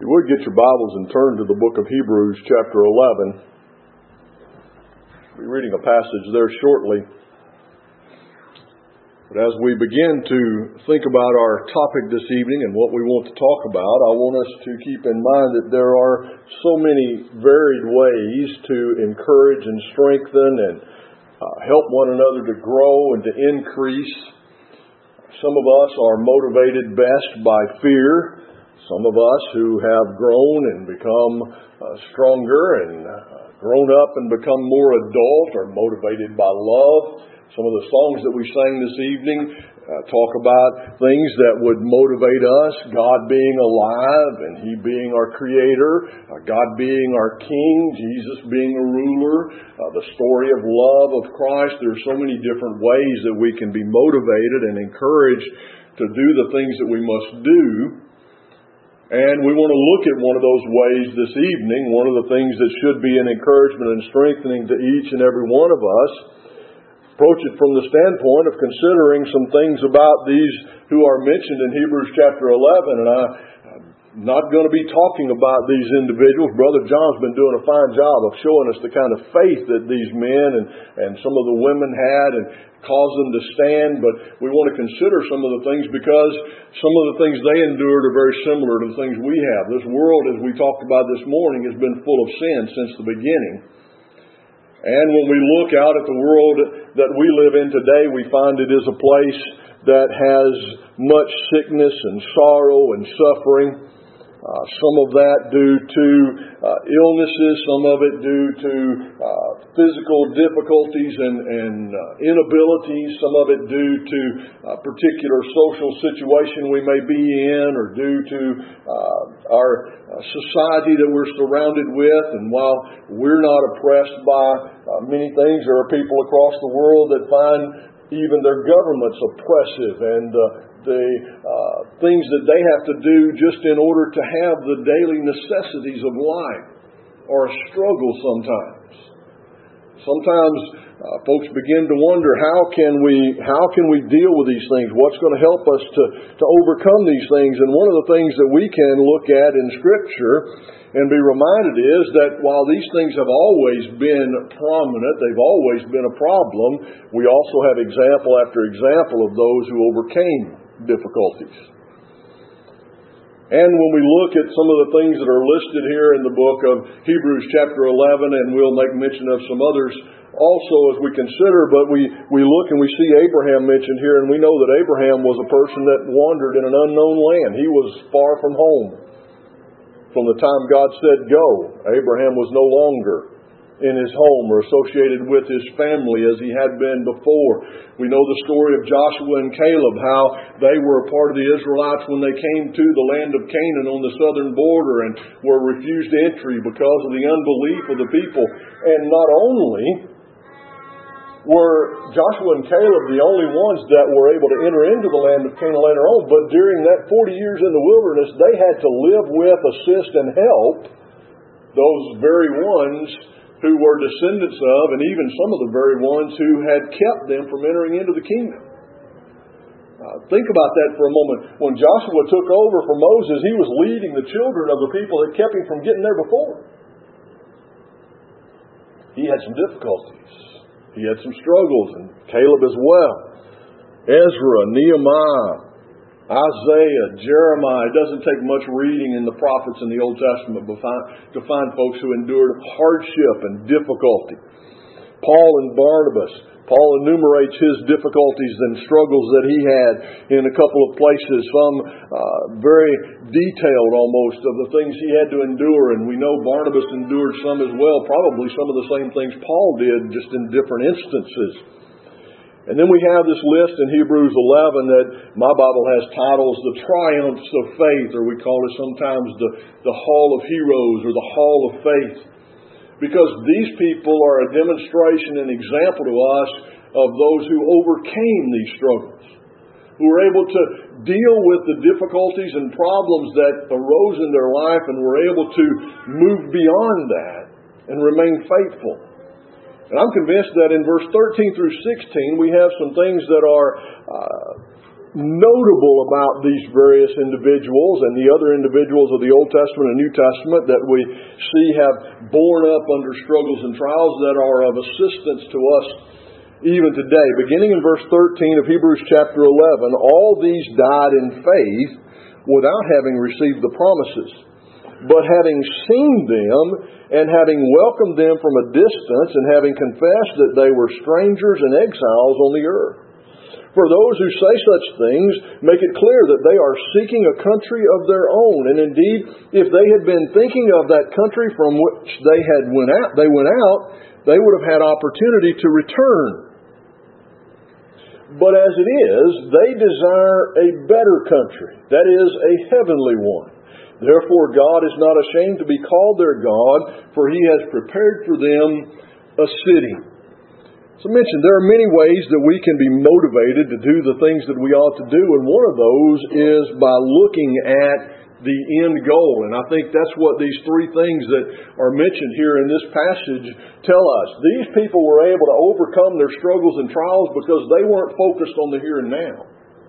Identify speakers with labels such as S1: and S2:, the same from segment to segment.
S1: you would get your Bibles and turn to the book of Hebrews chapter 11. I'll be reading a passage there shortly. But as we begin to think about our topic this evening and what we want to talk about, I want us to keep in mind that there are so many varied ways to encourage and strengthen and help one another to grow and to increase. Some of us are motivated best by fear. Some of us who have grown and become stronger and grown up and become more adult are motivated by love. Some of the songs that we sang this evening talk about things that would motivate us, God being alive and He being our Creator, God being our King, Jesus being a ruler, the story of love of Christ. There are so many different ways that we can be motivated and encouraged to do the things that we must do. And we want to look at one of those ways this evening, one of the things that should be an encouragement and strengthening to each and every one of us. Approach it from the standpoint of considering some things about these who are mentioned in Hebrews chapter 11. And I'm not going to be talking about these individuals. Brother John's been doing a fine job of showing us the kind of faith that these men and some of the women had and caused them to stand. But we want to consider some of the things because some of the things they endured are very similar to the things we have. This world, as we talked about this morning, has been full of sin since the beginning. And when we look out at the world that we live in today, we find it is a place that has much sickness and sorrow and suffering. Some of that due to illnesses, some of it due to physical difficulties and inabilities, some of it due to a particular social situation we may be in or due to our society that we're surrounded with. And while we're not oppressed by many things, there are people across the world that find even their governments oppressive and the things that they have to do just in order to have the daily necessities of life are a struggle sometimes. Sometimes folks begin to wonder, how can we deal with these things? What's going to help us to overcome these things? And one of the things that we can look at in Scripture and be reminded is that while these things have always been prominent, they've always been a problem, we also have example after example of those who overcame difficulties. And when we look at some of the things that are listed here in the book of Hebrews chapter 11, and we'll make mention of some others also as we consider, but we look and we see Abraham mentioned here, and we know that Abraham was a person that wandered in an unknown land. He was far from home. From the time God said go, Abraham was no longer in his home or associated with his family as he had been before. We know the story of Joshua and Caleb, how they were a part of the Israelites when they came to the land of Canaan on the southern border and were refused entry because of the unbelief of the people. And not only were Joshua and Caleb the only ones that were able to enter into the land of Canaan later on, but during that 40 years in the wilderness, they had to live with, assist, and help those very ones who were descendants of, and even some of the very ones who had kept them from entering into the kingdom. Think about that for a moment. When Joshua took over for Moses, he was leading the children of the people that kept him from getting there before. He had some difficulties. He had some struggles, and Caleb as well. Ezra, Nehemiah, Isaiah, Jeremiah. It doesn't take much reading in the prophets in the Old Testament to find folks who endured hardship and difficulty. Paul and Barnabas. Paul enumerates his difficulties and struggles that he had in a couple of places, some very detailed almost of the things he had to endure. And we know Barnabas endured some as well, probably some of the same things Paul did, just in different instances. And then we have this list in Hebrews 11 that my Bible has titles, the triumphs of faith, or we call it sometimes the hall of heroes or the hall of faith. Because these people are a demonstration and example to us of those who overcame these struggles, who were able to deal with the difficulties and problems that arose in their life and were able to move beyond that and remain faithful. And I'm convinced that in verse 13 through 16 we have some things that are notable about these various individuals and the other individuals of the Old Testament and New Testament that we see have borne up under struggles and trials that are of assistance to us even today. Beginning in verse 13 of Hebrews chapter 11, all these died in faith without having received the promises, but having seen them and having welcomed them from a distance and having confessed that they were strangers and exiles on the earth. For those who say such things make it clear that they are seeking a country of their own. And indeed, if they had been thinking of that country from which they went out, they would have had opportunity to return. But as it is, they desire a better country, that is, a heavenly one. Therefore, God is not ashamed to be called their God, for He has prepared for them a city. So I mentioned there are many ways that we can be motivated to do the things that we ought to do, and one of those is by looking at the end goal. And I think that's what these three things that are mentioned here in this passage tell us. These people were able to overcome their struggles and trials because they weren't focused on the here and now.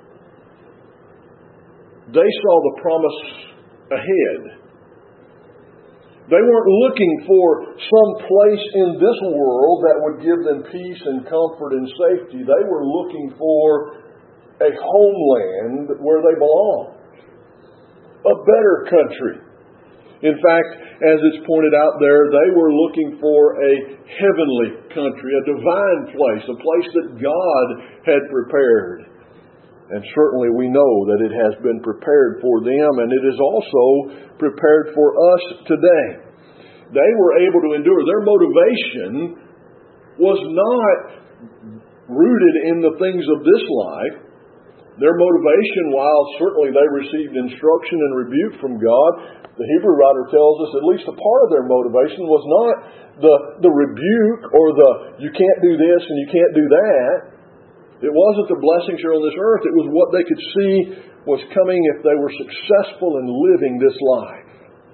S1: They saw the promise ahead. They weren't looking for some place in this world that would give them peace and comfort and safety. They were looking for a homeland where they belong. A better country. In fact, as it's pointed out there, they were looking for a heavenly country, a divine place, a place that God had prepared. And certainly we know that it has been prepared for them, and it is also prepared for us today. They were able to endure. Their motivation was not rooted in the things of this life. Their motivation, while certainly they received instruction and rebuke from God, the Hebrew writer tells us at least a part of their motivation was not the rebuke or the you can't do this and you can't do that. It wasn't the blessings here on this earth. It was what they could see was coming if they were successful in living this life.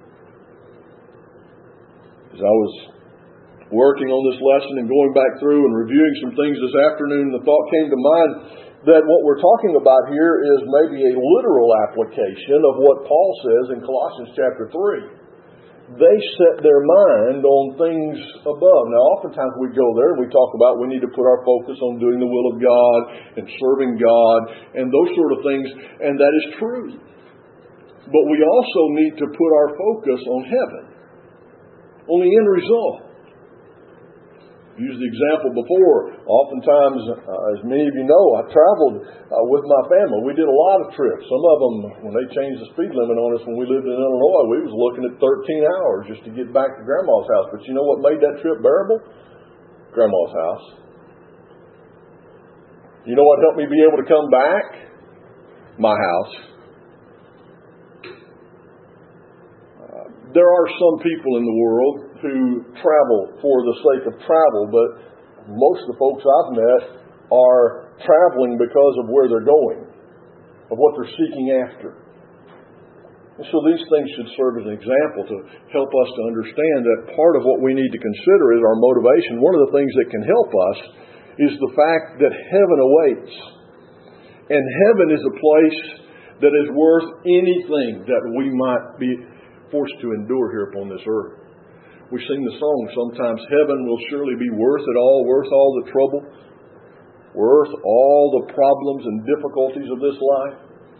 S1: As I was working on this lesson and going back through and reviewing some things this afternoon, the thought came to mind that what we're talking about here is maybe a literal application of what Paul says in Colossians chapter 3. They set their mind on things above. Now, oftentimes we go there and we talk about we need to put our focus on doing the will of God and serving God and those sort of things, and that is true. But we also need to put our focus on heaven, on the end result. Used the example before. Oftentimes, as many of you know, I traveled with my family. We did a lot of trips. Some of them, when they changed the speed limit on us when we lived in Illinois, we was looking at 13 hours just to get back to Grandma's house. But you know what made that trip bearable? Grandma's house. You know what helped me be able to come back? My house. There are some people in the world who travel for the sake of travel, but most of the folks I've met are traveling because of where they're going, of what they're seeking after. And so these things should serve as an example to help us to understand that part of what we need to consider is our motivation. One of the things that can help us is the fact that heaven awaits. And heaven is a place that is worth anything that we might be forced to endure here upon this earth. We sing the song sometimes, heaven will surely be worth it all, worth all the trouble, worth all the problems and difficulties of this life.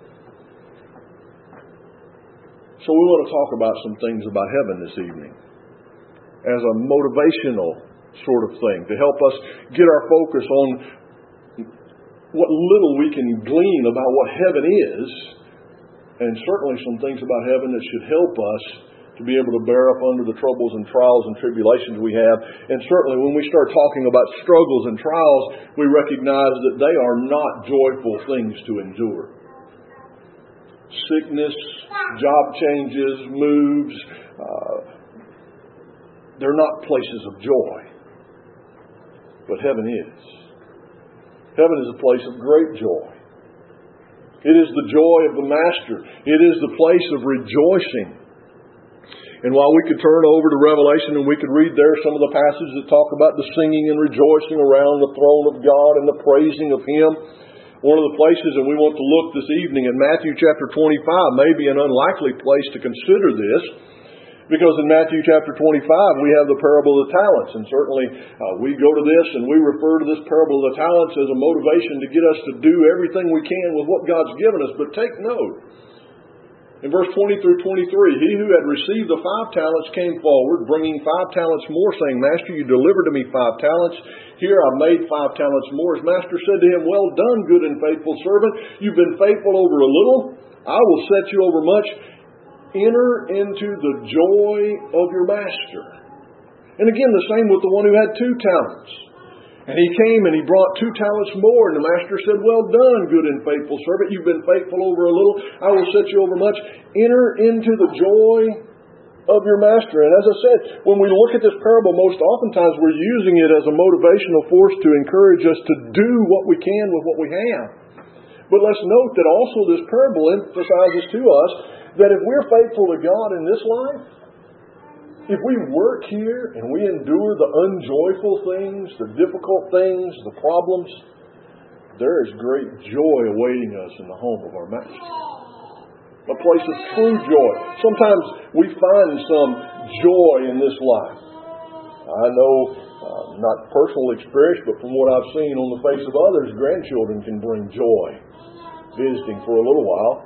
S1: So we want to talk about some things about heaven this evening as a motivational sort of thing to help us get our focus on what little we can glean about what heaven is, and certainly some things about heaven that should help us to be able to bear up under the troubles and trials and tribulations we have. And certainly when we start talking about struggles and trials, we recognize that they are not joyful things to endure. Sickness, job changes, moves, they're not places of joy. But heaven is. Heaven is a place of great joy. It is the joy of the Master. It is the place of rejoicing. And while we could turn over to Revelation and we could read there some of the passages that talk about the singing and rejoicing around the throne of God and the praising of Him, One of the places, and we want to look this evening in Matthew chapter 25, may be an unlikely place to consider this, because in Matthew chapter 25 we have the parable of the talents, and certainly we go to this and we refer to this parable of the talents as a motivation to get us to do everything we can with what God's given us. But take note, in verse 20 through 23, he who had received the 5 talents came forward, bringing 5 talents more, saying, Master, you delivered to me 5 talents. Here I made 5 talents more. His master said to him, Well done, good and faithful servant. You've been faithful over a little. I will set you over much. Enter into the joy of your master. And again, the same with the one who had 2 talents. And he came and he brought 2 talents more. And the master said, Well done, good and faithful servant. You've been faithful over a little. I will set you over much. Enter into the joy of your master. And as I said, when we look at this parable, most oftentimes we're using it as a motivational force to encourage us to do what we can with what we have. But let's note that also this parable emphasizes to us that if we're faithful to God in this life, if we work here and we endure the unjoyful things, the difficult things, the problems, there is great joy awaiting us in the home of our Master. A place of true joy. Sometimes we find some joy in this life. I know, not personal experience, but from what I've seen on the face of others, grandchildren can bring joy visiting for a little while.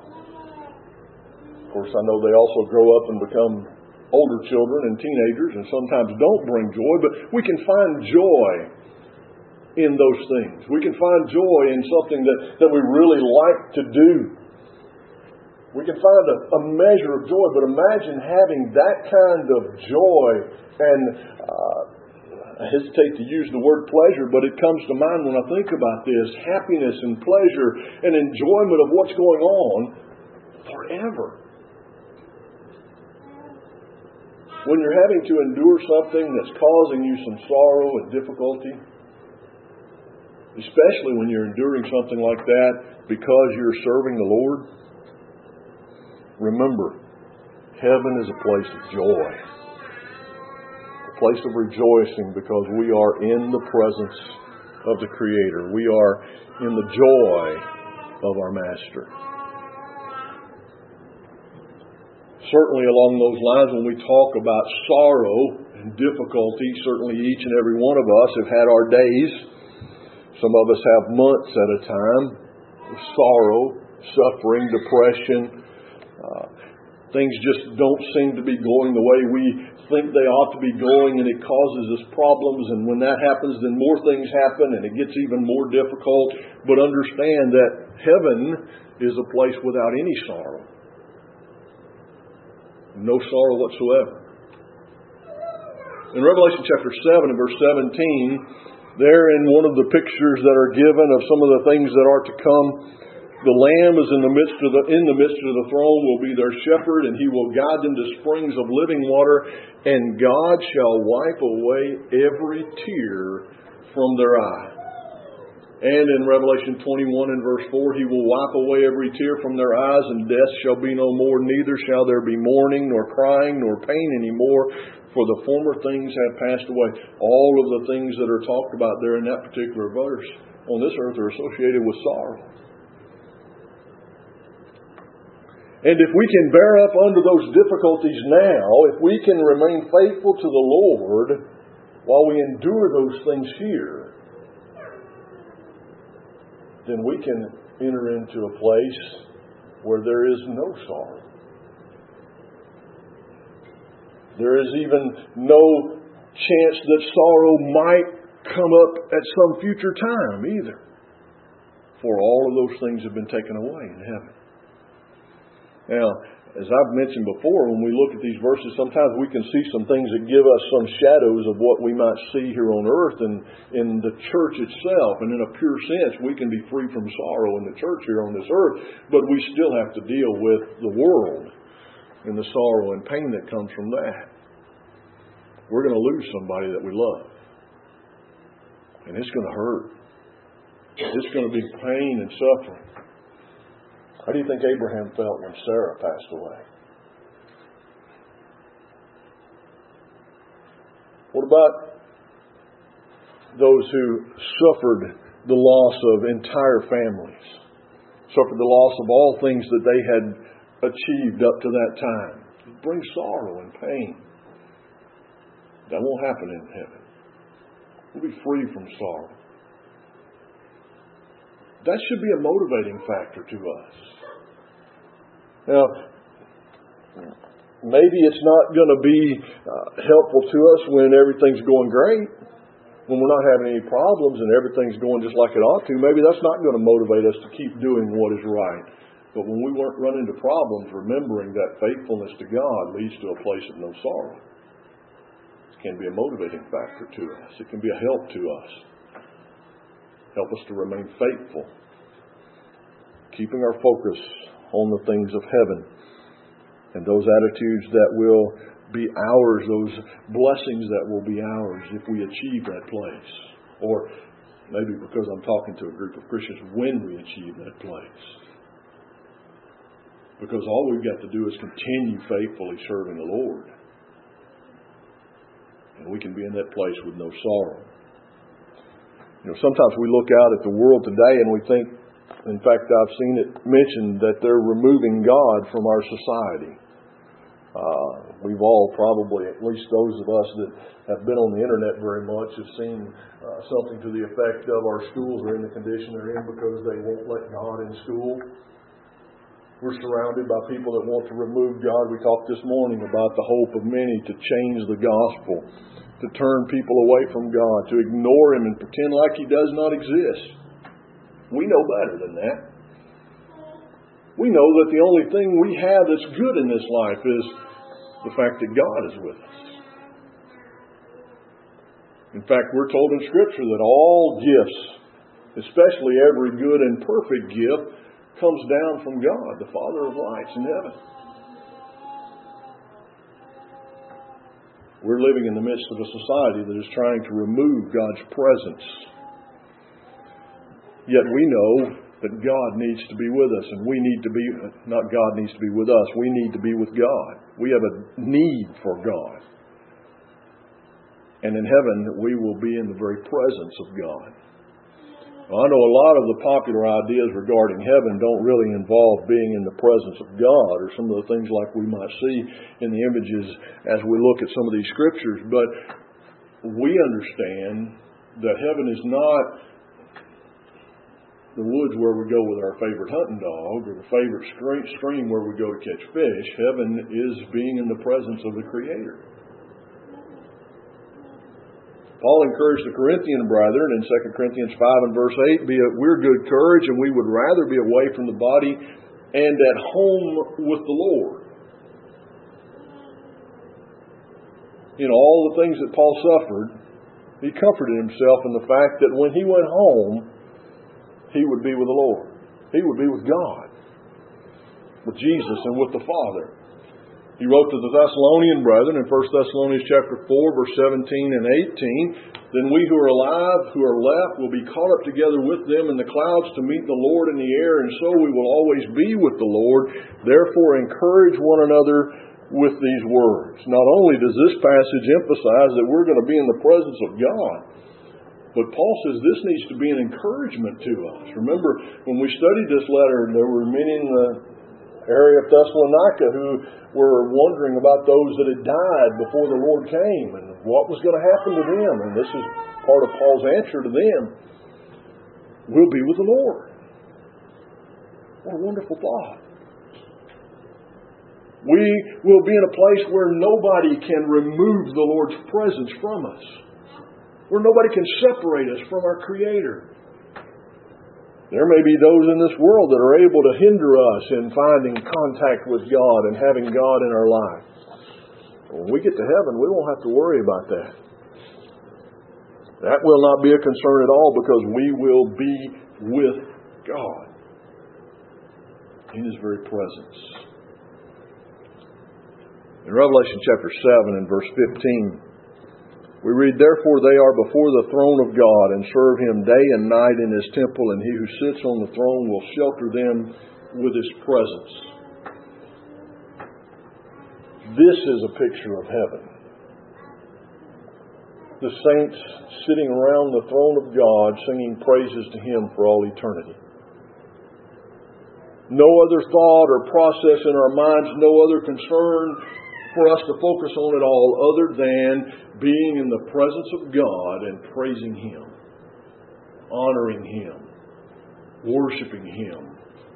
S1: Of course, I know they also grow up and become older children and teenagers and sometimes don't bring joy, but we can find joy in those things. We can find joy in something that we really like to do. We can find a measure of joy, but imagine having that kind of joy, and I hesitate to use the word pleasure, but it comes to mind when I think about this, happiness and pleasure and enjoyment of what's going on forever. When you're having to endure something that's causing you some sorrow and difficulty, especially when you're enduring something like that because you're serving the Lord, remember, heaven is a place of joy, a place of rejoicing, because we are in the presence of the Creator. We are in the joy of our Master. Certainly along those lines, when we talk about sorrow and difficulty, certainly each and every one of us have had our days. Some of us have months at a time of sorrow, suffering, depression. Things just don't seem to be going the way we think they ought to be going, and it causes us problems. And when that happens, then more things happen, and it gets even more difficult. But understand that heaven is a place without any sorrow. No sorrow whatsoever. In Revelation chapter 7 and verse 17, there in one of the pictures that are given of some of the things that are to come, the Lamb is in the midst of the throne, will be their shepherd, and He will guide them to springs of living water, and God shall wipe away every tear from their eye. And in Revelation 21 and verse 4, He will wipe away every tear from their eyes, and death shall be no more, neither shall there be mourning, nor crying, nor pain anymore, for the former things have passed away. All of the things that are talked about there in that particular verse on this earth are associated with sorrow. And if we can bear up under those difficulties now, if we can remain faithful to the Lord while we endure those things here, then we can enter into a place where there is no sorrow. There is even no chance that sorrow might come up at some future time either. For all of those things have been taken away in heaven. Now, as I've mentioned before, when we look at these verses, sometimes we can see some things that give us some shadows of what we might see here on earth and in the church itself. And in a pure sense, we can be free from sorrow in the church here on this earth, but we still have to deal with the world and the sorrow and pain that comes from that. We're going to lose somebody that we love. And it's going to hurt. It's going to be pain and suffering. How do you think Abraham felt when Sarah passed away? What about those who suffered the loss of entire families, suffered the loss of all things that they had achieved up to that time. It brings sorrow and pain. That won't happen in heaven. We'll be free from sorrow. That should be a motivating factor to us. Now, maybe it's not going to be helpful to us when everything's going great, when we're not having any problems and everything's going just like it ought to. Maybe that's not going to motivate us to keep doing what is right. But when we run into problems, remembering that faithfulness to God leads to a place of no sorrow. It can be a motivating factor to us. It can be a help to us. Help us to remain faithful, keeping our focus on the things of heaven and those attitudes that will be ours, those blessings that will be ours if we achieve that place. Or maybe because I'm talking to a group of Christians, when we achieve that place. Because all we've got to do is continue faithfully serving the Lord. And we can be in that place with no sorrow. Sometimes we look out at the world today and we think, in fact, I've seen it mentioned that they're removing God from our society. We've all probably, at least those of us that have been on the internet very much, have seen something to the effect of our schools are in the condition they're in because they won't let God in school. We're surrounded by people that want to remove God. We talked this morning about the hope of many to change the gospel, to turn people away from God, to ignore Him and pretend like He does not exist. We know better than that. We know that the only thing we have that's good in this life is the fact that God is with us. In fact, we're told in Scripture that all gifts, especially every good and perfect gift, comes down from God, the Father of lights in heaven. We're living in the midst of a society that is trying to remove God's presence. Yet we know that God needs to be with us, and we need to be, not God needs to be with us, we need to be with God. We have a need for God. And in heaven, we will be in the very presence of God. Well, I know a lot of the popular ideas regarding heaven don't really involve being in the presence of God or some of the things like we might see in the images as we look at some of these scriptures, but we understand that heaven is not the woods where we go with our favorite hunting dog or the favorite stream where we go to catch fish. Heaven is being in the presence of the Creator. Paul encouraged the Corinthian brethren in 2 Corinthians 5 and verse 8, we're good courage and we would rather be away from the body and at home with the Lord. All the things that Paul suffered, he comforted himself in the fact that when he went home, he would be with the Lord. He would be with God, with Jesus and with the Father. He wrote to the Thessalonian brethren in 1 Thessalonians chapter 4, verse 17 and 18, Then we who are alive, who are left, will be caught up together with them in the clouds to meet the Lord in the air, and so we will always be with the Lord. Therefore encourage one another with these words. Not only does this passage emphasize that we're going to be in the presence of God, but Paul says this needs to be an encouragement to us. Remember, when we studied this letter, there were many in the area of Thessalonica who were wondering about those that had died before the Lord came and what was going to happen to them. And this is part of Paul's answer to them. We'll be with the Lord. What a wonderful thought. We will be in a place where nobody can remove the Lord's presence from us, where nobody can separate us from our Creator. There may be those in this world that are able to hinder us in finding contact with God and having God in our life. When we get to heaven, we won't have to worry about that. That will not be a concern at all because we will be with God in His very presence. In Revelation chapter 7 and verse 15, we read, Therefore they are before the throne of God and serve Him day and night in His temple, and He who sits on the throne will shelter them with His presence. This is a picture of heaven. the saints sitting around the throne of God singing praises to Him for all eternity. No other thought or process in our minds, no other concern for us to focus on at all other than being in the presence of God and praising Him, honoring Him, worshiping Him,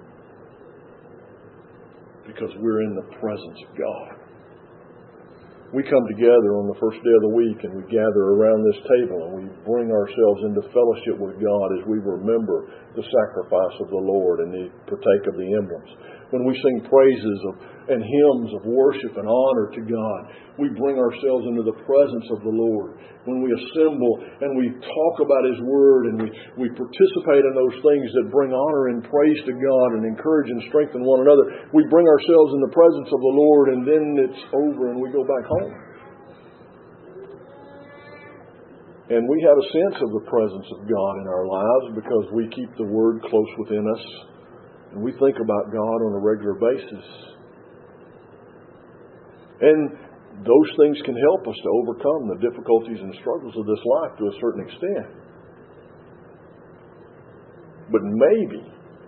S1: because we're in the presence of God. We come together on the first day of the week and we gather around this table and we bring ourselves into fellowship with God as we remember the sacrifice of the Lord and partake of the emblems. When we sing praises and hymns of worship and honor to God, we bring ourselves into the presence of the Lord. When we assemble and we talk about His Word and we participate in those things that bring honor and praise to God and encourage and strengthen one another, we bring ourselves in the presence of the Lord, and then it's over and we go back home. And we have a sense of the presence of God in our lives because we keep the Word close within us and we think about God on a regular basis. And those things can help us to overcome the difficulties and struggles of this life to a certain extent. But maybe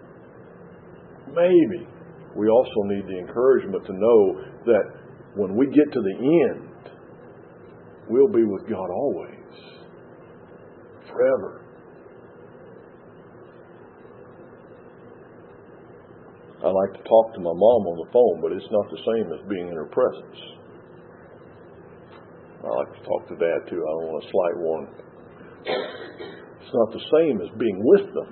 S1: we also need the encouragement to know that when we get to the end, we'll be with God always, forever. I like to talk to my mom on the phone, but it's not the same as being in her presence. I like to talk to Dad too. I don't want to slight one. It's not the same as being with them.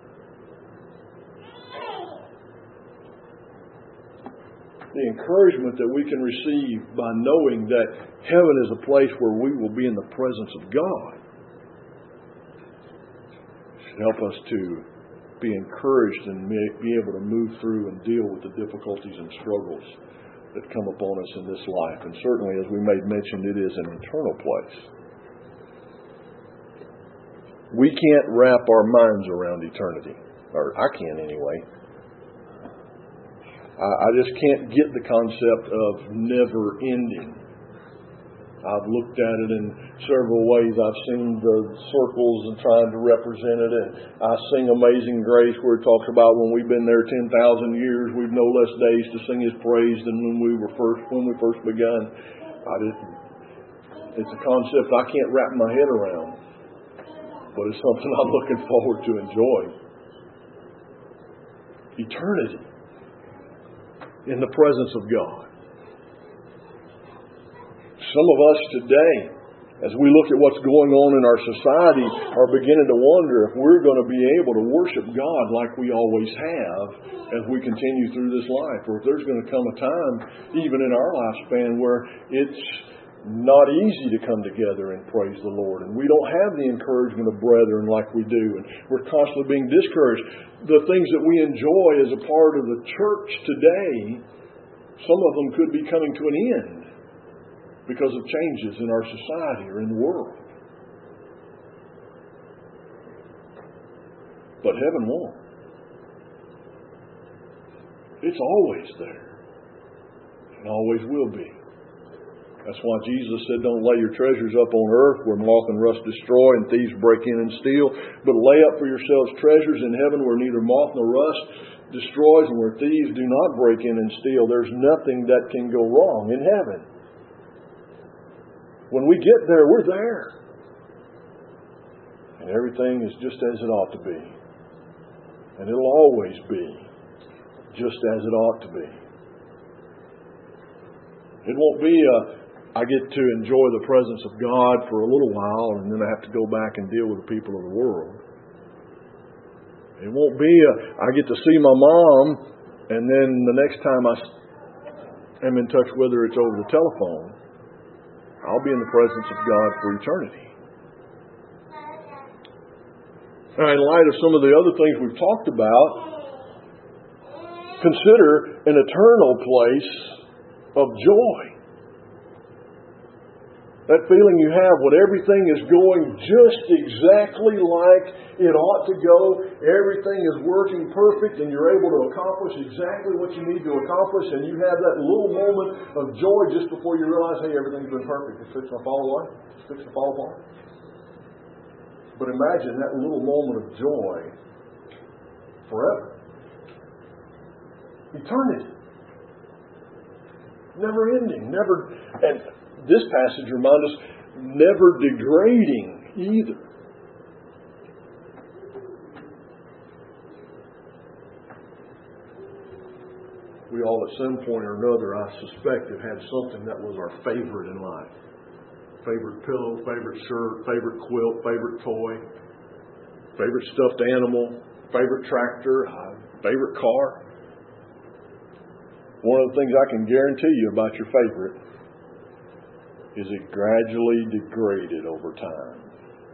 S1: The encouragement that we can receive by knowing that heaven is a place where we will be in the presence of God should help us to be encouraged and be able to move through and deal with the difficulties and struggles that come upon us in this life. And certainly, as we made mention, it is an eternal place. We can't wrap our minds around eternity. Or I can't anyway. I just can't get the concept of never ending. I've looked at it in several ways. I've seen the circles and trying to represent it. And I sing Amazing Grace where it talks about when we've been there 10,000 years, we've no less days to sing His praise than when we first begun. It's a concept I can't wrap my head around, but it's something I'm looking forward to enjoying. Eternity in the presence of God. Some of us today, as we look at what's going on in our society, are beginning to wonder if we're going to be able to worship God like we always have as we continue through this life, or if there's going to come a time, even in our lifespan, where it's not easy to come together and praise the Lord, and we don't have the encouragement of brethren like we do, and we're constantly being discouraged. The things that we enjoy as a part of the church today, some of them could be coming to an end because of changes in our society or in the world. But heaven won't. It's always there and always will be. That's why Jesus said, don't lay your treasures up on earth where moth and rust destroy and thieves break in and steal, but lay up for yourselves treasures in heaven where neither moth nor rust destroys and where thieves do not break in and steal. There's nothing that can go wrong in heaven. When we get there, we're there. And everything is just as it ought to be. And it'll always be just as it ought to be. It won't be I get to enjoy the presence of God for a little while and then I have to go back and deal with the people of the world. It won't be I get to see my mom and then the next time I am in touch with her, it's over the telephone. I'll be in the presence of God for eternity. Now, in light of some of the other things we've talked about, consider an eternal place of joy. That feeling you have when everything is going just exactly like it ought to go. Everything is working perfect and you're able to accomplish exactly what you need to accomplish. And you have that little moment of joy just before you realize, hey, everything's been perfect. It's fixing to fall away. It's fixing to fall apart. But imagine that little moment of joy forever. Eternity. Never ending. And this passage reminds us, never degrading either. We all at some point or another, I suspect, have had something that was our favorite in life. Favorite pillow, favorite shirt, favorite quilt, favorite toy, favorite stuffed animal, favorite tractor, favorite car. One of the things I can guarantee you about your favorite is it gradually degraded over time.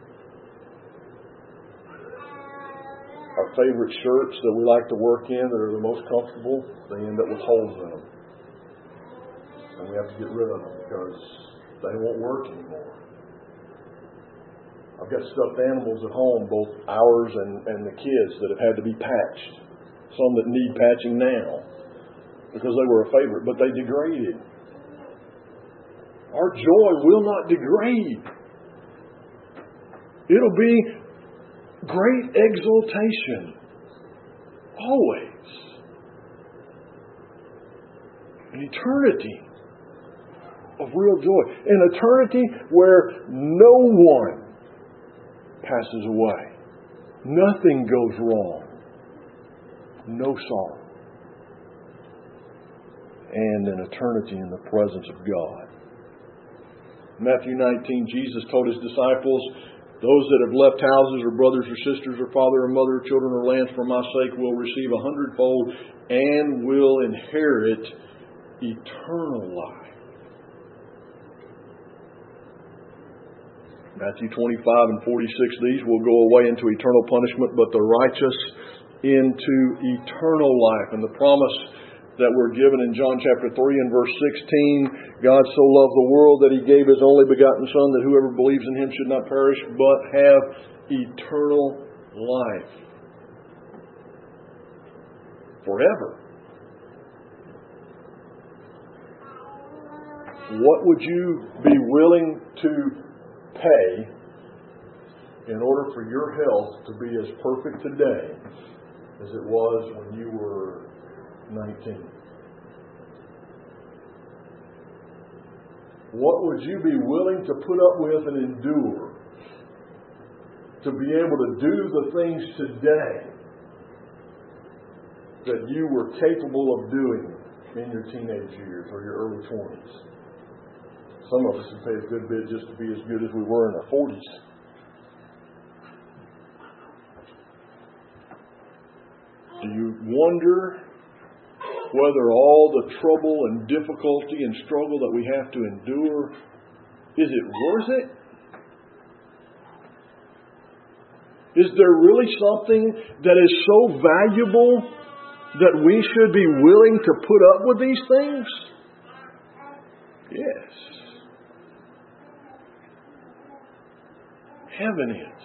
S1: Our favorite shirts that we like to work in that are the most comfortable, they end up with holes in them. And we have to get rid of them because they won't work anymore. I've got stuffed animals at home, both ours and the kids, that have had to be patched. Some that need patching now because they were a favorite, but they degraded. Our joy will not degrade. It'll be great exaltation. Always. An eternity of real joy. An eternity where no one passes away. Nothing goes wrong. No sorrow. And an eternity in the presence of God. Matthew 19, Jesus told His disciples, those that have left houses or brothers or sisters or father or mother, children or lands for my sake will receive 100-fold and will inherit eternal life. Matthew 25 and 46, these will go away into eternal punishment, but the righteous into eternal life. And the promise that we're given in John chapter 3 and verse 16, God so loved the world that He gave His only begotten Son, that whoever believes in Him should not perish, but have eternal life. Forever. What would you be willing to pay in order for your health to be as perfect today as it was when you were 19? What would you be willing to put up with and endure to be able to do the things today that you were capable of doing in your teenage years or your early 20s? Some of us would pay a good bit just to be as good as we were in our 40s. Do you wonder whether all the trouble and difficulty and struggle that we have to endure, is it worth it? Is there really something that is so valuable that we should be willing to put up with these things? Yes. Heaven is.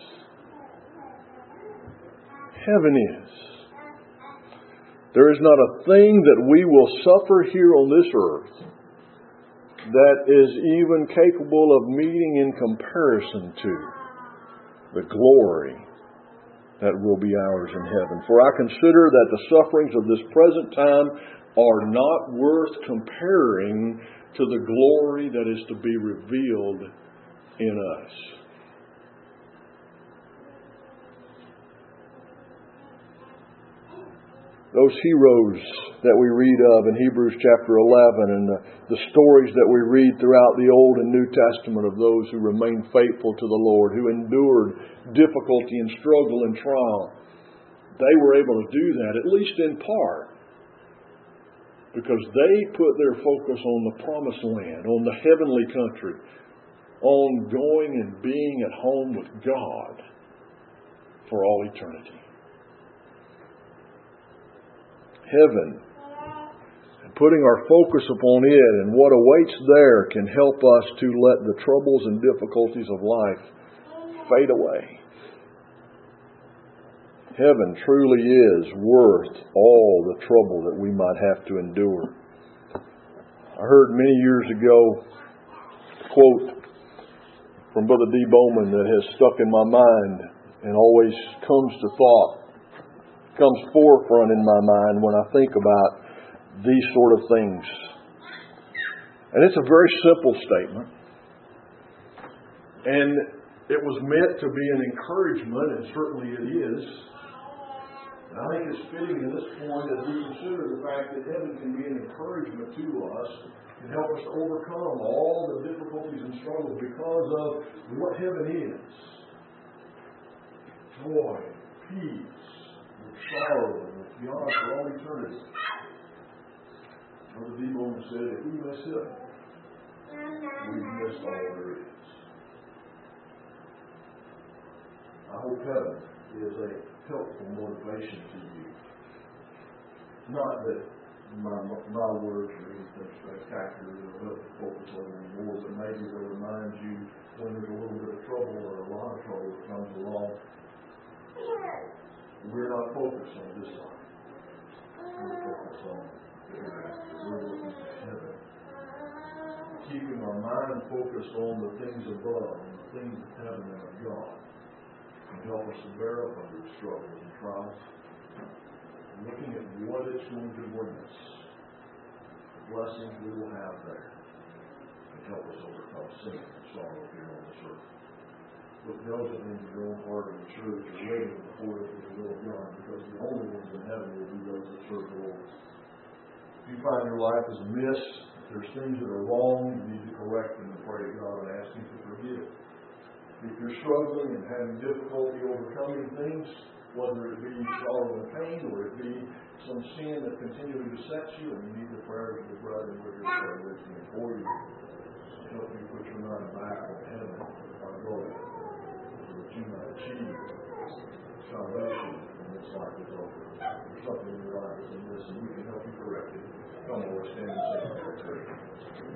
S1: Heaven is. There is not a thing that we will suffer here on this earth that is even capable of meeting in comparison to the glory that will be ours in heaven. For I consider that the sufferings of this present time are not worth comparing to the glory that is to be revealed in us. Those heroes that we read of in Hebrews chapter 11 and the stories that we read throughout the Old and New Testament of those who remained faithful to the Lord, who endured difficulty and struggle and trial, they were able to do that, at least in part, because they put their focus on the promised land, on the heavenly country, on going and being at home with God for all eternity. Heaven and putting our focus upon it and what awaits there can help us to let the troubles and difficulties of life fade away. Heaven truly is worth all the trouble that we might have to endure. I heard many years ago a quote from Brother D. Bowman that has stuck in my mind and always comes forefront in my mind when I think about these sort of things. And it's a very simple statement. And it was meant to be an encouragement, and certainly it is. And I think it's fitting in this point as we consider the fact that heaven can be an encouragement to us and help us to overcome all the difficulties and struggles because of what heaven is. Joy, peace, with sorrow, and with beyond for all eternity. Brother D. Bowman said, if we miss it, we've missed all there is. I hope heaven is a helpful motivation to you. Not that my words are anything spectacular that will help you focus on anymore, but maybe they'll remind you when there's a little bit of trouble or a lot of trouble that comes along. We're not focused on this life. We're focused on the hereafter. We're looking to heaven. Keeping our mind focused on the things above and the things of heaven and of God can help us to bear up under struggles and trials. Looking at what it's going to bring us, the blessings we will have there, and help us overcome sin and sorrow here on this earth. Look diligently into your own heart and ensure that you're living before it with the will of God, because the only ones in heaven will be those that serve the Lord. If you find your life is amiss, if there's things that are wrong, you need to correct them and pray to God and ask Him to forgive. If you're struggling and having difficulty overcoming things, whether it be sorrow and pain or it be some sin that continually besets you, and you need the prayers of the brethren with your prayer with me for you,